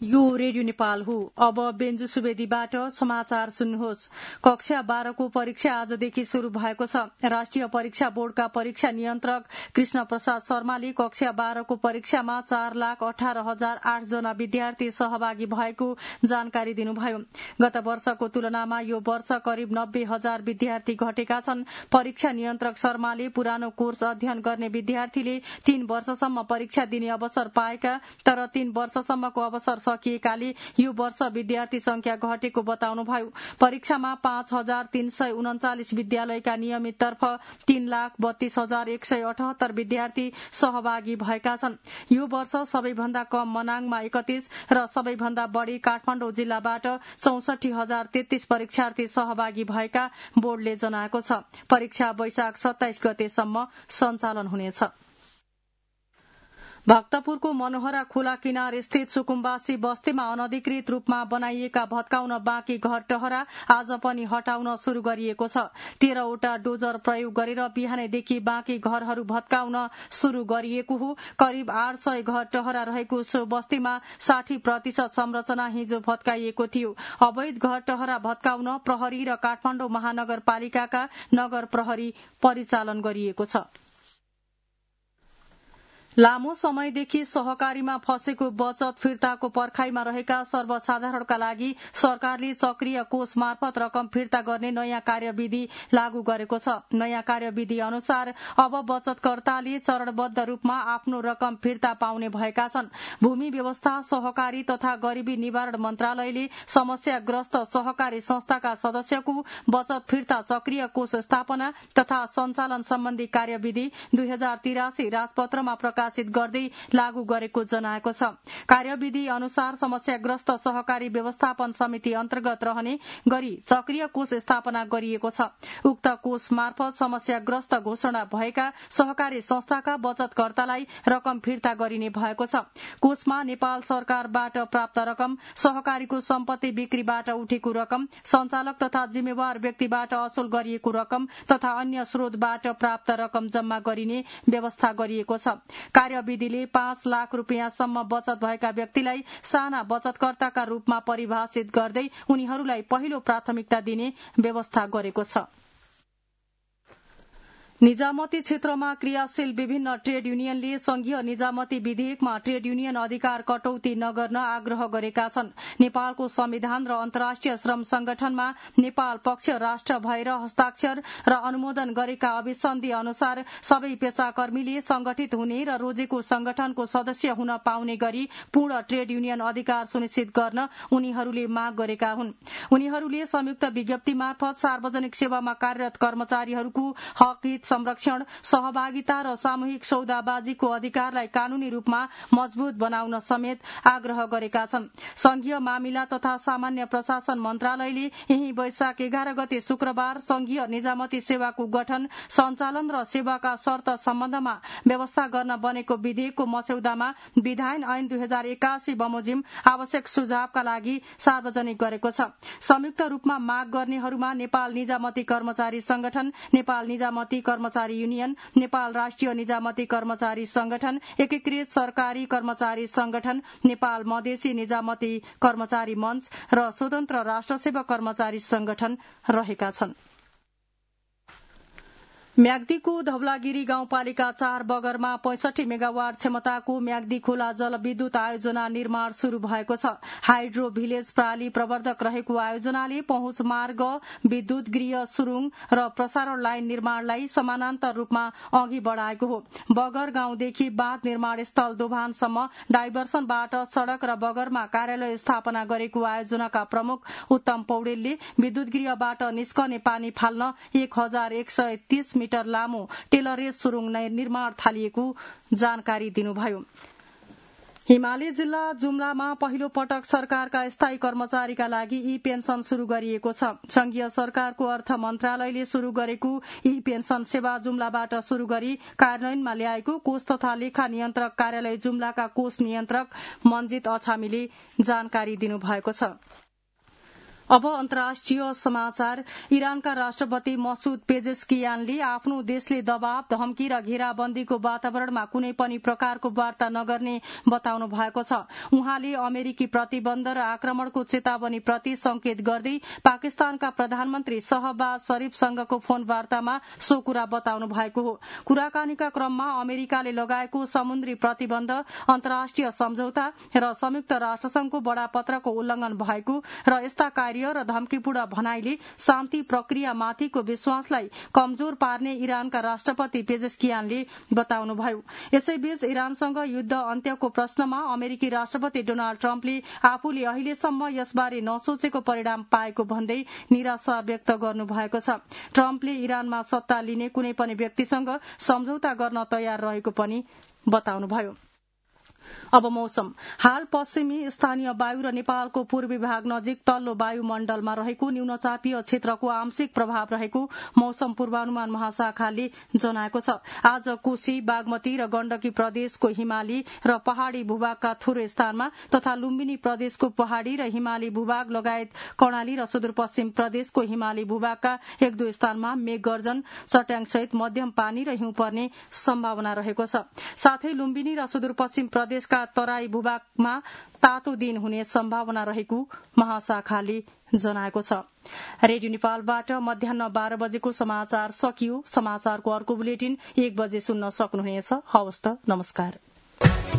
यो रेडियो नेपाल हो। अब बेन्जु सुवेदीबाट समाचार सुन्नुहोस्। कक्षा 12 को परीक्षा आजदेखि शुरू भएको छ। राष्ट्रिय परीक्षा बोर्डका परीक्षा नियन्त्रक कृष्ण प्रसाद शर्माले कक्षा 12 को परीक्षामा 4,18,008 जना विद्यार्थी सहभागी भएको जानकारी दिनुभयो। गत वर्षको तुलनामा यो वर्ष करिब 90,000 विद्यार्थी घटेका छन्। परीक्षा नियन्त्रक शर्माले पुरानो कोर्स अध्ययन गर्ने विद्यार्थीले 3 वर्षसम्म परीक्षा दिने अवसर पाएका तर 3 वर्षसम्मको अवसर सकिएकाले यो वर्ष विद्यार्थी संख्या घटेको बताउनुभयो। परीक्षामा 5,339 विद्यालयका नियमिततर्फ 3,32,178 विद्यार्थी सहभागी भएका छन्। यो वर्ष सबैभन्दा कम मनाङमा 31 र सबैभन्दा बढ़ी काठमाडौँ जिल्लाबाट 64,033 परीक्षार्थी सहभागी भएका बोर्डले जनाएको छ। परीक्षा वैशाख 27 गतेसम्म सञ्चालन हुनेछ। भक्तपुरको मनोहरा खोला किनार स्थित सुकुम्बासी बस्तीमा अनधिकृत रूपमा बनाइएका भत्काउन बाँकी घर टहरा आज पनि हटाउन शुरू गरिएको छ। 13 वटा डोजर प्रयोग गरेर बिहानैदेखि बाँकी घरहरू भत्काउन शुरू गरिएको हो। करिब 800 घर टहरा रहेको सो बस्तीमा 60% संरचना हिजो भत्काइएको थियो। अवैध घर टहरा भत्काउन प्रहरी र काठमाडौँ महानगरपालिकाका नगर प्रहरी परिचालन गरिएको छ। लामो समयदेखि सहकारीमा फँसेको बचत फिर्ताको पर्खाइमा रहेका सर्वसाधारणका लागि सरकारले चक्रीय कोष मार्फत रकम फिर्ता गर्ने नयाँ कार्यविधि लागू गरेको छ। नयाँ कार्यविधि अनुसार अब बचतकर्ताले चरणबद्ध रूपमा आफ्नो रकम फिर्ता पाउने भएका छन्। भूमि व्यवस्था, सहकारी तथा गरिबी निवारण मन्त्रालयले समस्याग्रस्त सहकारी संस्थाका सदस्यको बचत फिर्ता चक्रीय कोष स्थापना तथा सञ्चालन सम्बन्धी कार्यविधि 2083 राजपत्रमा प्रकाशित गर्दै लागू गरेको जनाएको छ। कार्यविधि अनुसार समस्याग्रस्त सहकारी व्यवस्थापन समिति अन्तर्गत रहने गरी चक्रीय कोष स्थापना गरिएको छ। उक्त कोष मार्फत समस्याग्रस्त घोषणा भएका सहकारी संस्थाका बचतकर्तालाई रकम फिर्ता गरिने भएको छ। कोषमा नेपाल सरकारबाट प्राप्त रकम, सहकारीको सम्पत्ति बिक्रीबाट उठेको रकम, सञ्चालक तथा जिम्मेवार व्यक्तिबाट असुल गरिएको रकम तथा अन्य स्रोतबाट प्राप्त रकम जम्मा गरिने व्यवस्था गरिएको छ। कार्यविधिले 5 लाख रुपियाँसम्म बचत भएका व्यक्तिलाई साना बचतकर्ताका रूपमा परिभाषित गर्दै उनीहरूलाई पहिलो प्राथमिकता दिने व्यवस्था गरेको छ। निजामती क्षेत्रमा क्रियाशील विभिन्न ट्रेड युनियनले संघीय निजामती विधेयकमा ट्रेड युनियन अधिकार कटौती नगर्न आग्रह गरेका छन्। नेपालको संविधान र अन्तर्राष्ट्रिय श्रम संगठनमा नेपाल पक्ष राष्ट्र भएर हस्ताक्षर र अनुमोदन गरेका अभिसन्धि अनुसार सबै पेशाकर्मीले संगठित हुने र रोजेको संगठनको सदस्य हुन पाउने गरी पूर्ण ट्रेड युनियन अधिकार सुनिश्चित गर्न उनीहरूले माग गरेका हुन्। उनीहरूले संयुक्त विज्ञप्ति मार्फत सार्वजनिक सेवामा कार्यरत कर्मचारीहरूको हक हित संरक्षण, सहभागिता र सामूहिक सौदाबाजीको अधिकारलाई कानूनी रूपमा मजबूत बनाउन समेत आग्रह गरेका छन्। संघीय मामिला तथा सामान्य प्रशासन मन्त्रालयले यही वैशाख 11 गते शुक्रबार संघीय निजामती सेवाको गठन, सञ्चालन र सेवाका शर्त सम्बन्धमा व्यवस्था गर्न बनेको विधेयकको मस्यौदामा विधान ऐन 2081 बमोजिम आवश्यक सुझावका लागि सार्वजनिक गरेको छ। संयुक्त रूपमा माग गर्नेहरूमा नेपाल निजामती कर्मचारी संगठन, नेपाल निजामती कर्मचारी युनियन, नेपाल राष्ट्रिय निजामती कर्मचारी संगठन, एकीकृत सरकारी कर्मचारी संगठन, नेपाल मधेसी निजामती कर्मचारी मञ्च र स्वतन्त्र राष्ट्रसेवा कर्मचारी संगठन रहेका छन्। म्याग्दीको धवलागिरी गाउँपालिका 4 बगरमा 65 मेगावाट क्षमताको म्याग्दी खोला जलविद्युत आयोजना निर्माण शुरू भएको छ। हाइड्रो भिलेज प्राली प्रवर्धक रहेको आयोजनाले पहुँच मार्ग, विद्युत गृह, सुरुङ र प्रसारण लाइन निर्माणलाई समानान्तर रूपमा अघि बढ़ाएको हो। बगर गाउँदेखि बाँध निर्माण स्थल दोभानसम्म डाइभर्सनबाट सड़क र बगरमा कार्यालय स्थापना गरेको आयोजनाका प्रमुख उत्तम पौडेलले विद्युत गृहबाट निस्कने पानी फाल्न 1130 मिटर लामो टेलरेज सुरुङ निर्माण थालिएको जानकारी दिनुभयो। हिमाली जिल्ला जुम्लामा पहिलो पटक सरकारका स्थायी कर्मचारीका लागि ई पेन्सन शुरू गरिएको छ। संघीय सरकारको अर्थ मन्त्रालयले शुरू गरेको ई पेन्सन सेवा जुम्लाबाट शुरू गरी कार्यान्वयनमा ल्याएको कोष तथा लेखा नियन्त्रक कार्यालय जुम्लाका कोष नियन्त्रक मन्जित अछामीले जानकारी दिनुभएको छ। अब अन्तर्राष्ट्रिय समाचार। इरानका राष्ट्रपति मसूद पेजेस्कियानले आफ्नो देशले दबाव, धम्की र घेराबन्दीको वातावरणमा कुनै पनि प्रकारको वार्ता नगर्ने बताउनु भएको छ। उहाँले अमेरिकी प्रतिबन्ध र आक्रमणको चेतावनीप्रति संकेत गर्दै पाकिस्तानका प्रधानमन्त्री शहबाज शरीफसँगको फोन वार्तामा सो कुरा बताउनु भएको हो। कुराकानीका क्रममा अमेरिकाले लगाएको समुद्री प्रतिबन्ध, अन्तर्राष्ट्रिय सम्झौता र संयुक्त राष्ट्रसंघको बडापत्रको उल्लंघन भएको र यस्ता र धम्कीपूर्ण भनाईले शान्ति प्रक्रियामाथिको विश्वासलाई कमजोर पार्ने इरानका राष्ट्रपति पेजेस्कियानले बताउनुभयो। यसैबीच इरानसँग युद्ध अन्त्यको प्रश्नमा अमेरिकी राष्ट्रपति डोनाल्ड ट्रम्पले आफूले अहिलेसम्म यसबारे नसोचेको परिणाम पाएको भन्दै निराशा व्यक्त गर्नुभएको छ। ट्रम्पले इरानमा सत्ता लिने कुनै पनि व्यक्तिसँग सम्झौता गर्न तयार रहेको पनि बताउनुभयो। अब मौसम। हाल पश्चिमी स्थानीय वायु र नेपालको पूर्वी भाग नजिक तल्लो वायुमण्डलमा रहेको न्यूनचापीय क्षेत्रको आंशिक प्रभाव रहेको मौसम पूर्वानुमान महाशाखाले जनाएको छ। आज कोशी, बागमती र गण्डकी प्रदेशको हिमाली र पहाड़ी भूभागका थोरै स्थानमा तथा लुम्बिनी प्रदेशको पहाड़ी र हिमाली भूभाग लगायत कर्णाली र सुदूरपश्चिम प्रदेशको हिमाली भूभागका 1-2 स्थानमा मेघ गर्जन, चट्याङसहित मध्यम पानी र हिउँ पर्ने सम्भावना रहेको छ। साथै लुम्बिनी र सुदूरपश्चिम प्रदेशका तराई भूभागमा तातो दिन हुने सम्भावना रहेको महाशाखाले जनाएको छ। रेडियो नेपालबाट मध्याह्न 12 बजेको समाचार सकियो। समाचारको अर्को बुलेटिन 1 बजे सुन्न सक्नुहुनेछ। हवस् त, नमस्कार।